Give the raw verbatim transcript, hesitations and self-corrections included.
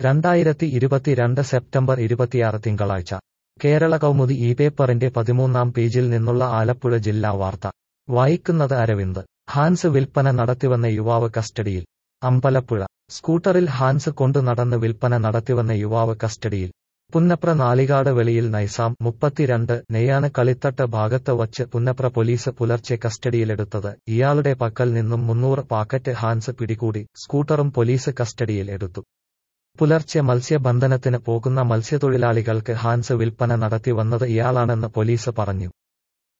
രണ്ടായിരത്തി ഇരുപത്തിരണ്ട് സെപ്റ്റംബർ ഇരുപത്തിയാറ് തിങ്കളാഴ്ച കേരള കൗമുദി ഈ പേപ്പറിന്റെ പതിമൂന്നാം പേജിൽ നിന്നുള്ള ആലപ്പുഴ ജില്ലാ വാർത്ത വായിക്കുന്നത് അരവിന്ദ്. ഹാൻസ് വിൽപ്പന നടത്തിവന്ന യുവാവ് കസ്റ്റഡിയിൽ. അമ്പലപ്പുഴ. സ്കൂട്ടറിൽ ഹാൻസ് കൊണ്ടു നടന്ന് വിൽപ്പന നടത്തിവന്ന യുവാവ് കസ്റ്റഡിയിൽ. പുന്നപ്ര നാലികാട് വെളിയിൽ നൈസാം മുപ്പത്തിരണ്ട് നെയ്യാണ് കളിത്തട്ട് ഭാഗത്ത് വച്ച് പുന്നപ്ര പോലീസ് പുലർച്ചെ കസ്റ്റഡിയിലെടുത്തത്. ഇയാളുടെ പക്കൽ നിന്നും മുന്നൂറ് പാക്കറ്റ് ഹാൻസ് പിടികൂടി. സ്കൂട്ടറും പോലീസ് കസ്റ്റഡിയിൽ എടുത്തു. പുലർച്ചെ മത്സ്യബന്ധനത്തിന് പോകുന്ന മത്സ്യത്തൊഴിലാളികൾക്ക് ഹാൻസ് വിൽപ്പന നടത്തി വന്നത് ഇയാളാണെന്ന് പോലീസ് പറഞ്ഞു.